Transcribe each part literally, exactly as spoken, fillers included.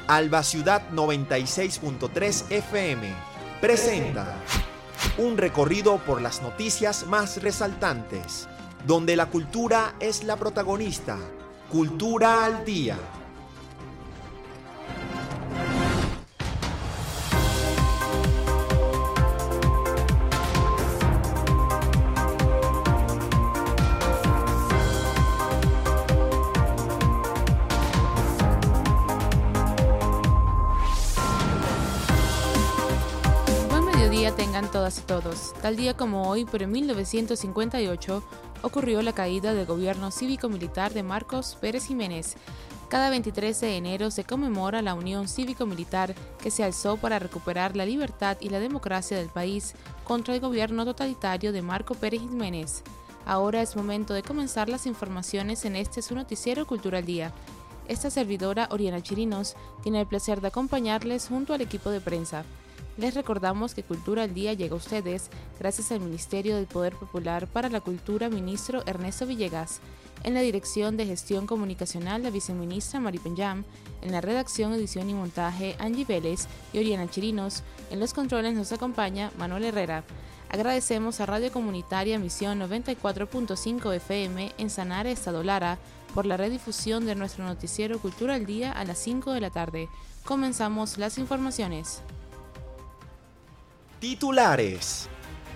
Alba Ciudad noventa y seis punto tres F M presenta un recorrido por las noticias más resaltantes, donde la cultura es la protagonista. Cultura al Día. Tengan todas y todos. Tal día como hoy, pero en mil novecientos cincuenta y ocho, ocurrió la caída del gobierno cívico-militar de Marcos Pérez Jiménez. Cada veintitrés de enero se conmemora la unión cívico-militar que se alzó para recuperar la libertad y la democracia del país contra el gobierno totalitario de Marco Pérez Jiménez. Ahora es momento de comenzar las informaciones en este su noticiero Cultura al Día. Esta servidora, Oriana Chirinos, tiene el placer de acompañarles junto al equipo de prensa. Les recordamos que Cultura al Día llega a ustedes gracias al Ministerio del Poder Popular para la Cultura, ministro Ernesto Villegas. En la Dirección de Gestión Comunicacional, la viceministra Mari Penyam. En la redacción, edición y montaje, Angie Vélez y Oriana Chirinos. En los controles nos acompaña Manuel Herrera. Agradecemos a Radio Comunitaria Misión noventa y cuatro punto cinco F M en Sanare, Estado Lara, por la redifusión de nuestro noticiero Cultura al Día a las cinco de la tarde. Comenzamos las informaciones. Titulares.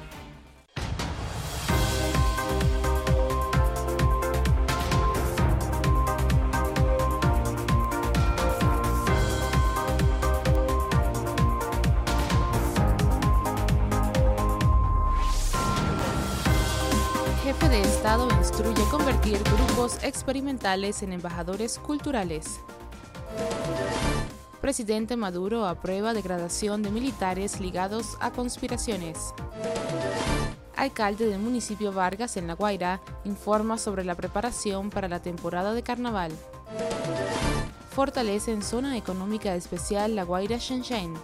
Jefe de Estado instruye convertir grupos experimentales en embajadores culturales. Presidente Maduro aprueba degradación de militares ligados a conspiraciones. Alcalde del municipio Vargas, en La Guaira, informa sobre la preparación para la temporada de carnaval. Fortalece en zona económica especial La Guaira-Shenzhen.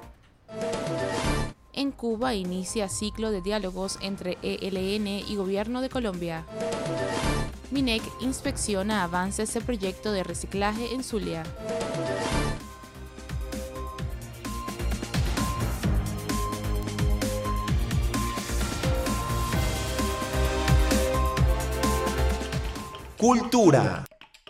En Cuba inicia ciclo de diálogos entre E L N y Gobierno de Colombia. MINEC inspecciona avances de proyecto de reciclaje en Zulia. Cultura.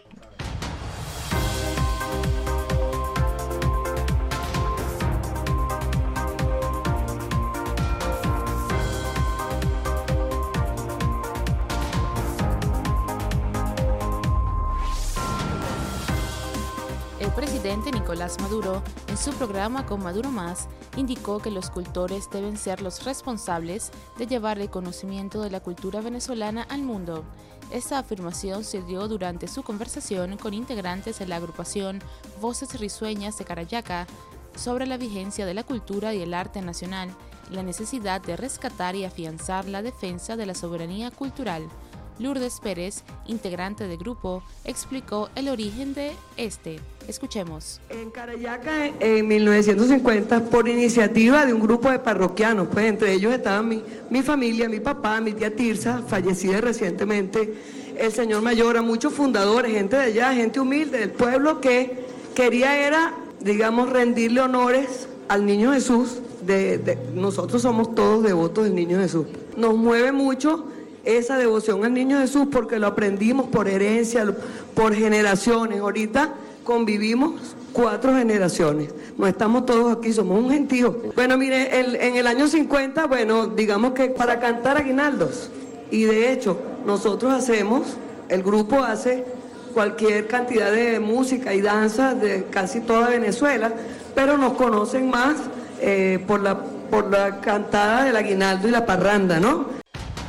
El presidente Nicolás Maduro, en su programa Con Maduro Más, indicó que los cultores deben ser los responsables de llevar el conocimiento de la cultura venezolana al mundo. Esta afirmación se dio durante su conversación con integrantes de la agrupación Voces Risueñas de Carayaca sobre la vigencia de la cultura y el arte nacional y la necesidad de rescatar y afianzar la defensa de la soberanía cultural. Lourdes Pérez, integrante del grupo, explicó el origen de este. Escuchemos. En Carayaca, en mil novecientos cincuenta, por iniciativa de un grupo de parroquianos, pues entre ellos estaban mi, mi familia, mi papá, mi tía Tirsa, fallecida recientemente, el señor Mayora, muchos fundadores, gente de allá, gente humilde del pueblo que quería era, digamos, rendirle honores al Niño Jesús. De, de, nosotros somos todos devotos del Niño Jesús. Nos mueve mucho esa devoción al Niño Jesús porque lo aprendimos por herencia, por generaciones. Ahorita convivimos cuatro generaciones, no estamos todos aquí, somos un gentío. Bueno, mire, el, en el año cincuenta, bueno, digamos que para cantar aguinaldos, y de hecho, nosotros hacemos, el grupo hace cualquier cantidad de música y danza de casi toda Venezuela, pero nos conocen más eh, por la, por la cantada del aguinaldo y la parranda, ¿no?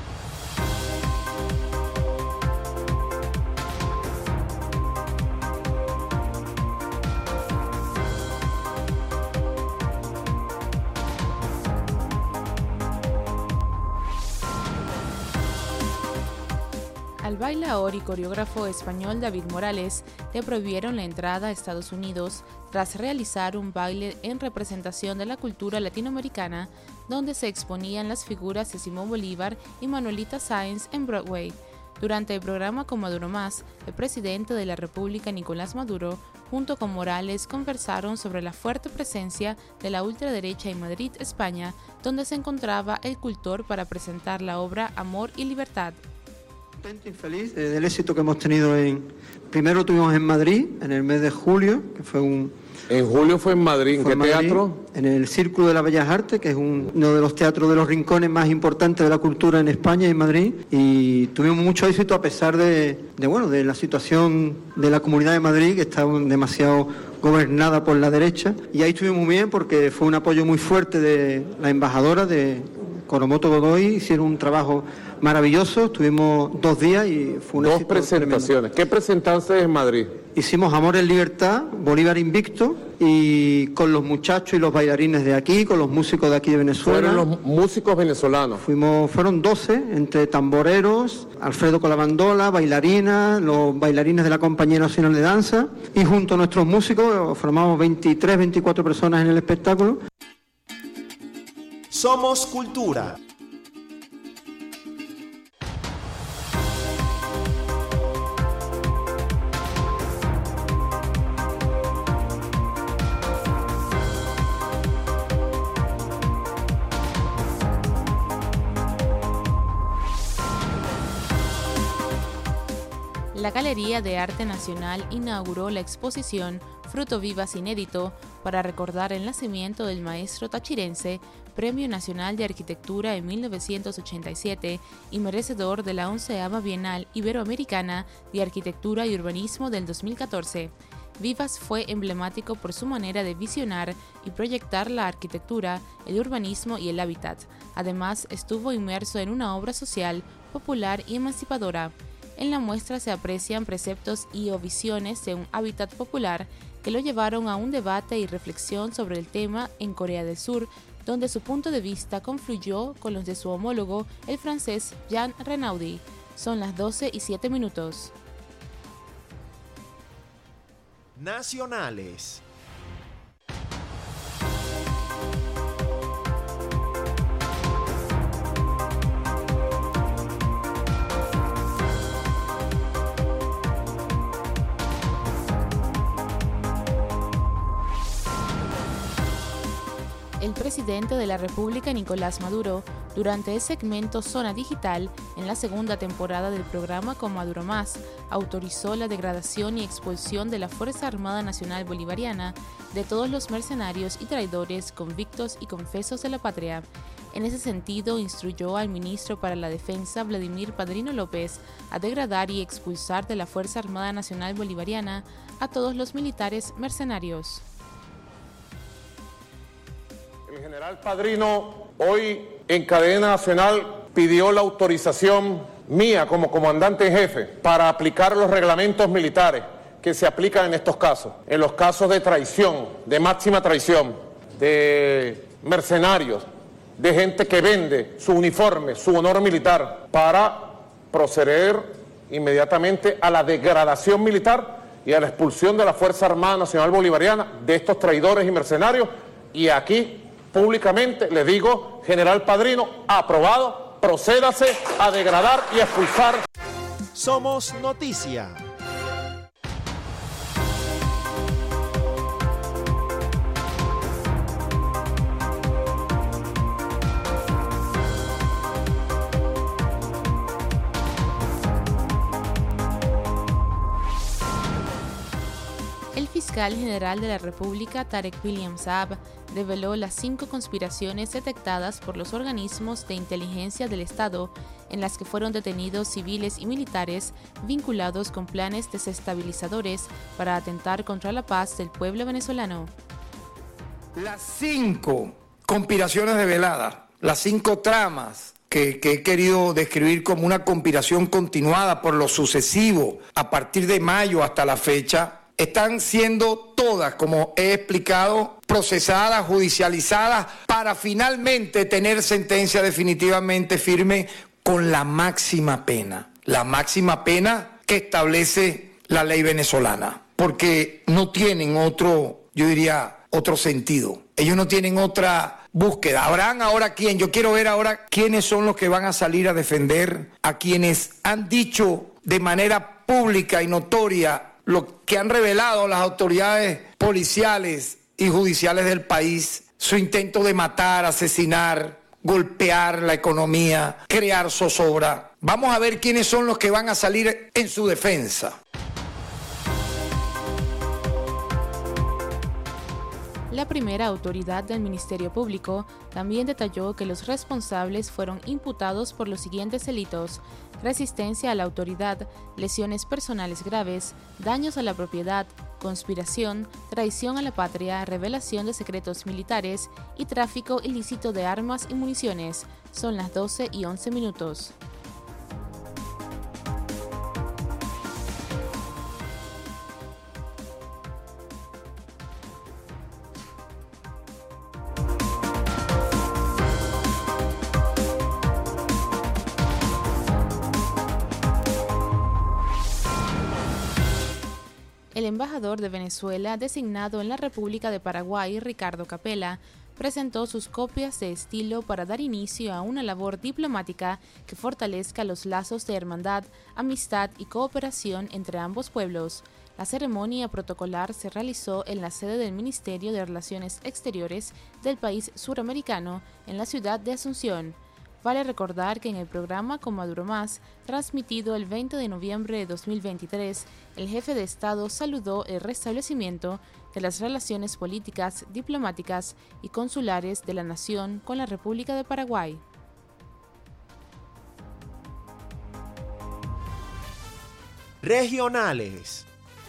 Al bailaor y coreógrafo español David Morales le prohibieron la entrada a Estados Unidos tras realizar un baile en representación de la cultura latinoamericana donde se exponían las figuras de Simón Bolívar y Manuelita Sáenz en Broadway. Durante el programa Con Maduro Más, el presidente de la República, Nicolás Maduro, junto con Morales, conversaron sobre la fuerte presencia de la ultraderecha en Madrid, España, donde se encontraba el cultor para presentar la obra Amor y Libertad. Contento y feliz del éxito que hemos tenido en... Primero tuvimos en Madrid, en el mes de julio, que fue un... En julio fue en Madrid, ¿en qué Madrid, teatro? En el Círculo de las Bellas Artes, que es un, uno de los teatros de los rincones más importantes de la cultura en España y en Madrid, y tuvimos mucho éxito a pesar de, de, bueno, de la situación de la Comunidad de Madrid, que está demasiado gobernada por la derecha, y ahí estuvimos muy bien porque fue un apoyo muy fuerte de la embajadora de Coromoto Godoy, hicieron un trabajo maravilloso, estuvimos dos días y fue un Dos presentaciones. Tremendo. ¿Qué presentaste en Madrid? Hicimos Amor en Libertad, Bolívar Invicto, y con los muchachos y los bailarines de aquí, con los músicos de aquí de Venezuela. ¿Fueron los músicos venezolanos? Fuimos, fueron doce, entre tamboreros, Alfredo con la bandola, bailarinas, los bailarines de la Compañía Nacional de Danza, y junto a nuestros músicos formamos veintitrés, veinticuatro personas en el espectáculo. Somos Cultura. La Galería de Arte Nacional inauguró la exposición Fruto Vivas Inédito para recordar el nacimiento del maestro tachirense, Premio Nacional de Arquitectura en mil novecientos ochenta y siete y merecedor de la onceava Bienal Iberoamericana de Arquitectura y Urbanismo del dos mil catorce. Vivas fue emblemático por su manera de visionar y proyectar la arquitectura, el urbanismo y el hábitat. Además, estuvo inmerso en una obra social, popular y emancipadora. En la muestra se aprecian preceptos y o visiones de un hábitat popular que lo llevaron a un debate y reflexión sobre el tema en Corea del Sur, donde su punto de vista confluyó con los de su homólogo, el francés Jean Renaudie. Son las doce y siete minutos. Nacionales. El presidente de la República, Nicolás Maduro, durante el segmento Zona Digital, en la segunda temporada del programa Con Maduro Más, autorizó la degradación y expulsión de la Fuerza Armada Nacional Bolivariana de todos los mercenarios y traidores convictos y confesos de la patria. En ese sentido, instruyó al ministro para la Defensa, Vladimir Padrino López, a degradar y expulsar de la Fuerza Armada Nacional Bolivariana a todos los militares mercenarios. El general Padrino hoy en cadena nacional pidió la autorización mía como comandante en jefe para aplicar los reglamentos militares que se aplican en estos casos. En los casos de traición, de máxima traición, de mercenarios, de gente que vende su uniforme, su honor militar, para proceder inmediatamente a la degradación militar y a la expulsión de la Fuerza Armada Nacional Bolivariana de estos traidores y mercenarios. Y aquí públicamente le digo, general Padrino, aprobado, procédase a degradar y a expulsar. Somos Noticia. El fiscal general de la República, Tarek William Saab, reveló las cinco conspiraciones detectadas por los organismos de inteligencia del Estado en las que fueron detenidos civiles y militares vinculados con planes desestabilizadores para atentar contra la paz del pueblo venezolano. Las cinco conspiraciones develadas, las cinco tramas que, que he querido describir como una conspiración continuada por lo sucesivo a partir de mayo hasta la fecha, están siendo todas, como he explicado, procesadas, judicializadas, para finalmente tener sentencia definitivamente firme con la máxima pena. La máxima pena que establece la ley venezolana, porque no tienen otro, yo diría, otro sentido. Ellos no tienen otra búsqueda. ¿Habrán ahora quién? Yo quiero ver ahora quiénes son los que van a salir a defender a quienes han dicho de manera pública y notoria lo que han revelado las autoridades policiales y judiciales del país, su intento de matar, asesinar, golpear la economía, crear zozobra. Vamos a ver quiénes son los que van a salir en su defensa. La primera autoridad del Ministerio Público también detalló que los responsables fueron imputados por los siguientes delitos: resistencia a la autoridad, lesiones personales graves, daños a la propiedad, conspiración, traición a la patria, revelación de secretos militares y tráfico ilícito de armas y municiones. Son las doce y once minutos. El embajador de Venezuela designado en la República de Paraguay, Ricardo Capella, presentó sus copias de estilo para dar inicio a una labor diplomática que fortalezca los lazos de hermandad, amistad y cooperación entre ambos pueblos. La ceremonia protocolar se realizó en la sede del Ministerio de Relaciones Exteriores del país suramericano, en la ciudad de Asunción. Vale recordar que en el programa Con Maduro Más, transmitido el veinte de noviembre de dos mil veintitrés, el jefe de Estado saludó el restablecimiento de las relaciones políticas, diplomáticas y consulares de la nación con la República de Paraguay. Regionales.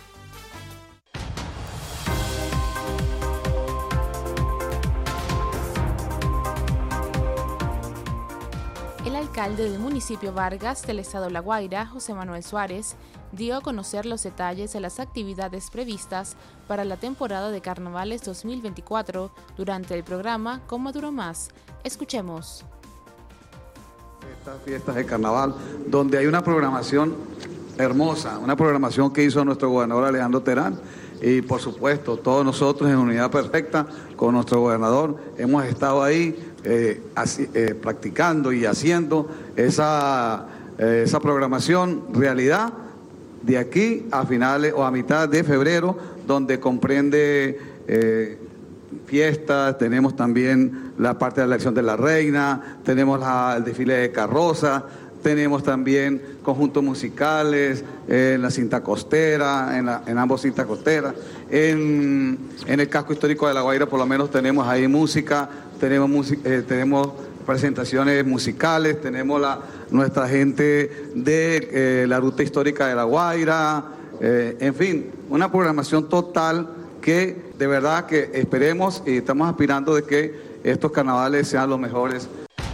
El alcalde del municipio Vargas del estado La Guaira, José Manuel Suárez, dio a conocer los detalles de las actividades previstas para la temporada de Carnavales dos mil veinticuatro durante el programa Con Maduro Más. Escuchemos. Estas fiestas de carnaval, donde hay una programación hermosa, una programación que hizo nuestro gobernador Alejandro Terán, y por supuesto todos nosotros en Unidad Perfecta con nuestro gobernador hemos estado ahí eh, así, eh, practicando y haciendo esa, eh, esa programación realidad de aquí a finales o a mitad de febrero, donde comprende eh, fiestas, tenemos también la parte de la elección de la reina, tenemos la, el desfile de carroza, tenemos también conjuntos musicales eh, en la cinta costera, en, la, en ambos cintas costeras. En, en el casco histórico de La Guaira por lo menos tenemos ahí música, tenemos, music, eh, tenemos presentaciones musicales, tenemos la, nuestra gente de eh, la ruta histórica de La Guaira, eh, en fin, una programación total que de verdad que esperemos y estamos aspirando de que estos carnavales sean los mejores.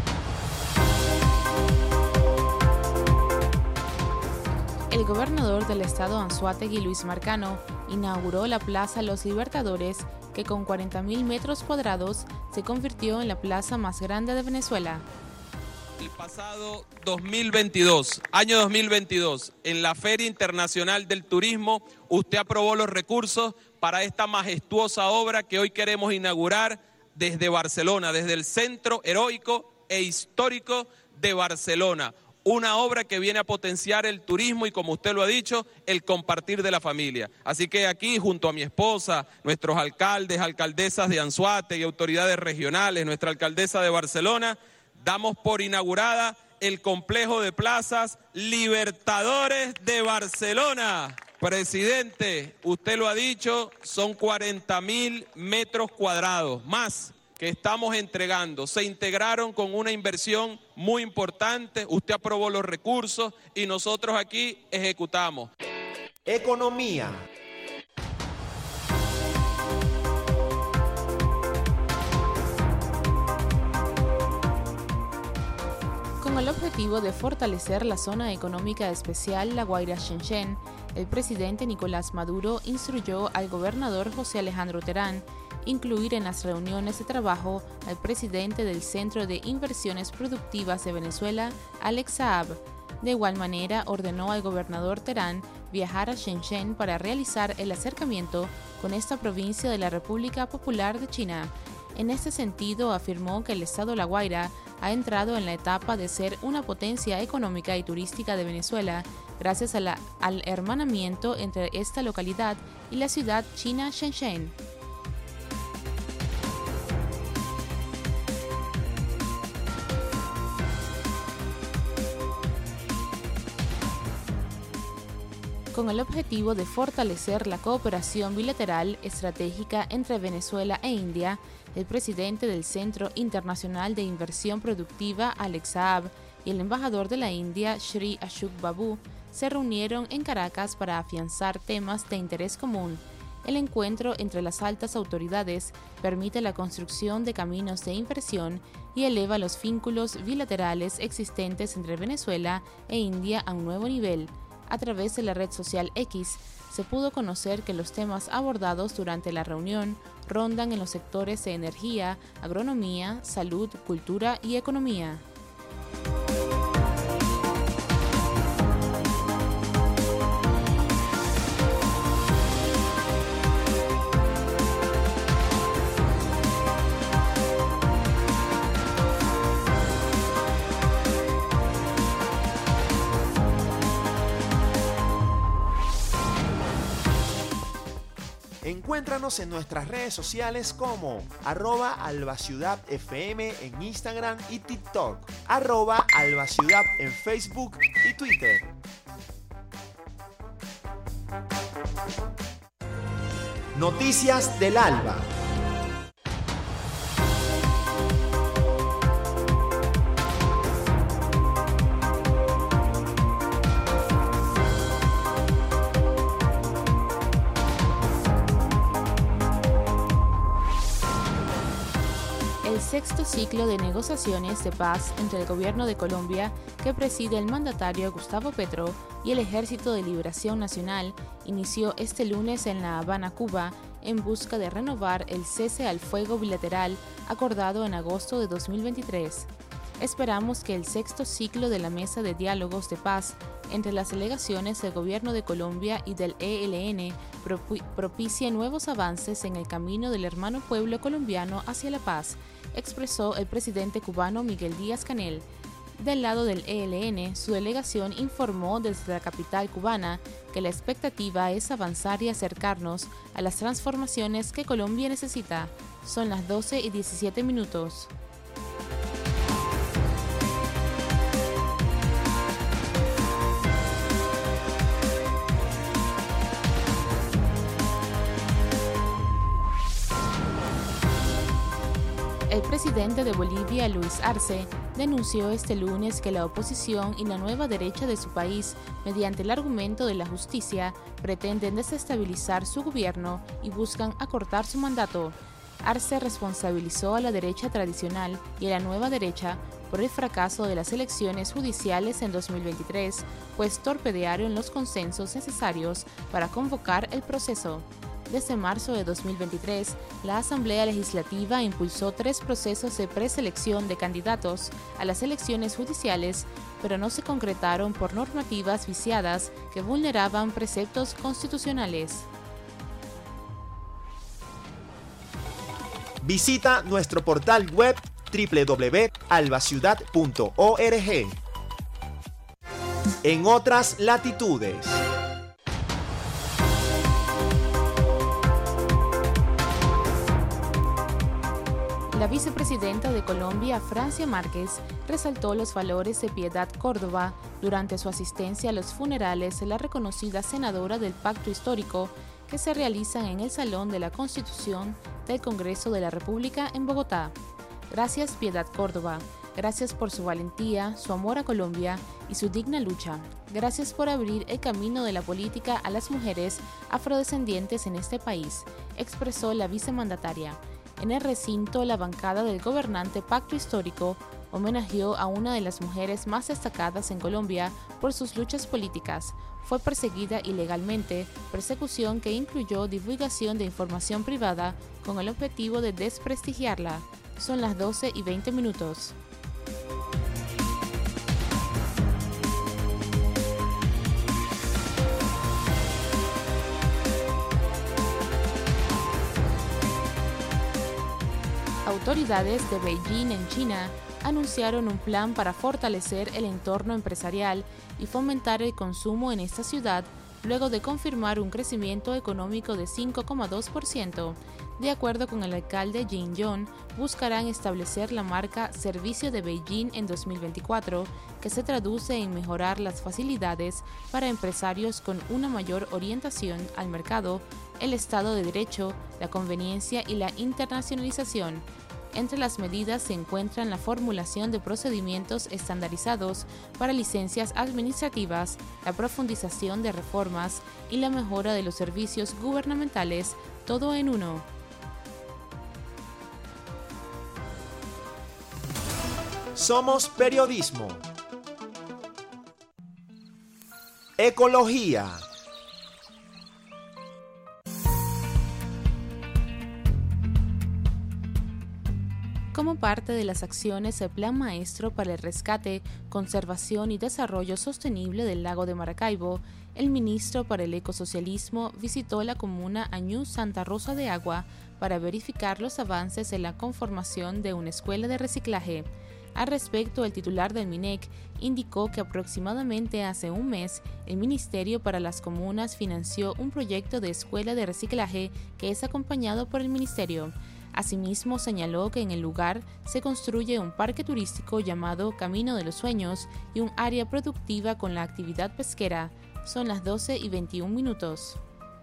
El gobernador del estado Anzoátegui, Luis Marcano, inauguró la Plaza Los Libertadores, que con cuarenta mil metros cuadrados se convirtió en la plaza más grande de Venezuela. El pasado dos mil veintidós, año dos mil veintidós, en la Feria Internacional del Turismo, usted aprobó los recursos para esta majestuosa obra que hoy queremos inaugurar desde Barcelona, desde el Centro Heroico e Histórico de Barcelona. Una obra que viene a potenciar el turismo y, como usted lo ha dicho, el compartir de la familia. Así que aquí, junto a mi esposa, nuestros alcaldes, alcaldesas de Anzoátegui y autoridades regionales, nuestra alcaldesa de Barcelona, damos por inaugurada el complejo de plazas Libertadores de Barcelona. Presidente, usted lo ha dicho, son cuarenta mil metros cuadrados más que estamos entregando. Se integraron con una inversión muy importante, usted aprobó los recursos y nosotros aquí ejecutamos. Economía. Con el objetivo de fortalecer la zona económica especial La Guaira-Xenxén, el presidente Nicolás Maduro instruyó al gobernador José Alejandro Terán incluir en las reuniones de trabajo al presidente del Centro de Inversiones Productivas de Venezuela, Alex Saab. De igual manera, ordenó al gobernador Terán viajar a Shenzhen para realizar el acercamiento con esta provincia de la República Popular de China. En este sentido, afirmó que el estado La Guaira ha entrado en la etapa de ser una potencia económica y turística de Venezuela gracias a la, al hermanamiento entre esta localidad y la ciudad china Shenzhen. Con el objetivo de fortalecer la cooperación bilateral estratégica entre Venezuela e India, el presidente del Centro Internacional de Inversión Productiva, Alex Saab, y el embajador de la India, Sri Ashok Babu, se reunieron en Caracas para afianzar temas de interés común. El encuentro entre las altas autoridades permite la construcción de caminos de inversión y eleva los vínculos bilaterales existentes entre Venezuela e India a un nuevo nivel. A través de la red social X, se pudo conocer que los temas abordados durante la reunión rondan en los sectores de energía, agronomía, salud, cultura y economía. Encuéntranos en nuestras redes sociales como arroba albaciudad fm en Instagram y TikTok, arroba albaciudad en Facebook y Twitter. Noticias del Alba. El sexto ciclo de negociaciones de paz entre el gobierno de Colombia, que preside el mandatario Gustavo Petro, y el Ejército de Liberación Nacional, inició este lunes en La Habana, Cuba, en busca de renovar el cese al fuego bilateral acordado en agosto de dos mil veintitrés. Esperamos que el sexto ciclo de la Mesa de Diálogos de Paz entre las delegaciones del Gobierno de Colombia y del E L N propicie nuevos avances en el camino del hermano pueblo colombiano hacia la paz, expresó el presidente cubano Miguel Díaz-Canel. Del lado del E L N, su delegación informó desde la capital cubana que la expectativa es avanzar y acercarnos a las transformaciones que Colombia necesita. Son las doce y diecisiete minutos. El presidente de Bolivia, Luis Arce, denunció este lunes que la oposición y la nueva derecha de su país, mediante el argumento de la justicia, pretenden desestabilizar su gobierno y buscan acortar su mandato. Arce responsabilizó a la derecha tradicional y a la nueva derecha por el fracaso de las elecciones judiciales en dos mil veintitrés, pues torpedearon los consensos necesarios para convocar el proceso. Desde marzo de dos mil veintitrés, la Asamblea Legislativa impulsó tres procesos de preselección de candidatos a las elecciones judiciales, pero no se concretaron por normativas viciadas que vulneraban preceptos constitucionales. Visita nuestro portal web doble u doble u doble u punto albaciudad punto org. En otras latitudes. La vicepresidenta de Colombia, Francia Márquez, resaltó los valores de Piedad Córdoba durante su asistencia a los funerales de la reconocida senadora del Pacto Histórico que se realizan en el Salón de la Constitución del Congreso de la República en Bogotá. Gracias, Piedad Córdoba. Gracias por su valentía, su amor a Colombia y su digna lucha. Gracias por abrir el camino de la política a las mujeres afrodescendientes en este país, expresó la vicemandataria. En el recinto, la bancada del gobernante Pacto Histórico homenajeó a una de las mujeres más destacadas en Colombia por sus luchas políticas. Fue perseguida ilegalmente, persecución que incluyó divulgación de información privada con el objetivo de desprestigiarla. Son las doce y veinte minutos. Autoridades de Beijing en China anunciaron un plan para fortalecer el entorno empresarial y fomentar el consumo en esta ciudad, luego de confirmar un crecimiento económico de cinco coma dos por ciento. De acuerdo con el alcalde Jin Yong, buscarán establecer la marca Servicio de Beijing en dos mil veinticuatro, que se traduce en mejorar las facilidades para empresarios con una mayor orientación al mercado, el Estado de Derecho, la conveniencia y la internacionalización. Entre las medidas se encuentran la formulación de procedimientos estandarizados para licencias administrativas, la profundización de reformas y la mejora de los servicios gubernamentales, todo en uno. Somos periodismo. Ecología. Como parte de las acciones del Plan Maestro para el Rescate, Conservación y Desarrollo Sostenible del Lago de Maracaibo, el ministro para el Ecosocialismo visitó la comuna Añú Santa Rosa de Agua para verificar los avances en la conformación de una escuela de reciclaje. Al respecto, el titular del MINEC indicó que aproximadamente hace un mes, el Ministerio para las Comunas financió un proyecto de escuela de reciclaje que es acompañado por el Ministerio. Asimismo, señaló que en el lugar se construye un parque turístico llamado Camino de los Sueños y un área productiva con la actividad pesquera. Son las doce y veintiún minutos.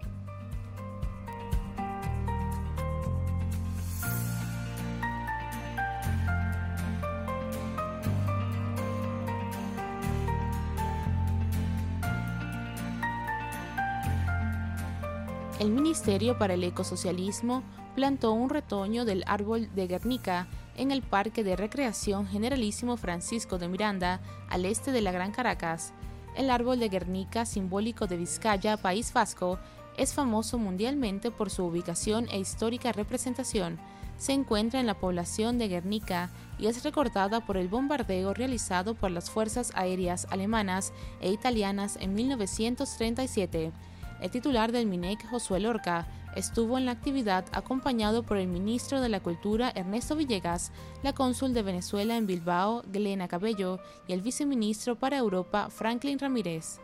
El Ministerio para el Ecosocialismo plantó un retoño del árbol de Guernica en el Parque de Recreación Generalísimo Francisco de Miranda, al este de la Gran Caracas. El árbol de Guernica, simbólico de Vizcaya, País Vasco, es famoso mundialmente por su ubicación e histórica representación. Se encuentra en la población de Guernica y es recordada por el bombardeo realizado por las fuerzas aéreas alemanas e italianas en mil novecientos treinta y siete. El titular del MINEC, Josué Lorca, estuvo en la actividad acompañado por el ministro de la Cultura, Ernesto Villegas, la cónsul de Venezuela en Bilbao, Glena Cabello, y el viceministro para Europa, Franklin Ramírez.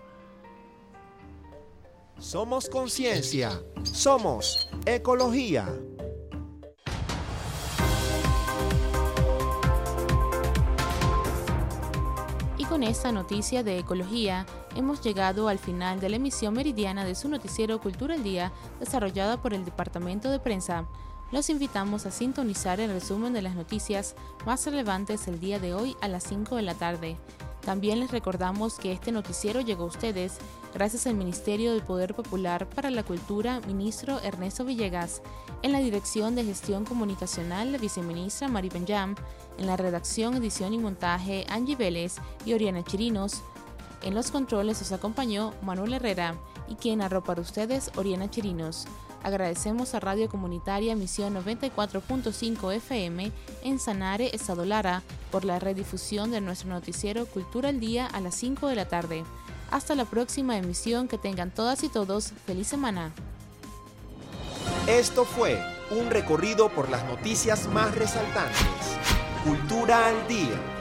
Somos conciencia. Somos ecología. Y con esta noticia de ecología, hemos llegado al final de la emisión meridiana de su noticiero Cultura al Día, desarrollada por el Departamento de Prensa. Los invitamos a sintonizar el resumen de las noticias más relevantes el día de hoy a las cinco de la tarde. También les recordamos que este noticiero llegó a ustedes gracias al Ministerio del Poder Popular para la Cultura, ministro Ernesto Villegas, en la Dirección de Gestión Comunicacional, la viceministra Mari Benjam, en la redacción, edición y montaje, Angie Vélez y Oriana Chirinos. En los controles os acompañó Manuel Herrera y quien narró para ustedes, Oriana Chirinos. Agradecemos a Radio Comunitaria Misión noventa y cuatro punto cinco F M en Sanare, Estado Lara, por la redifusión de nuestro noticiero Cultura al Día a las cinco de la tarde. Hasta la próxima emisión, que tengan todas y todos feliz semana. Esto fue un recorrido por las noticias más resaltantes. Cultura al Día.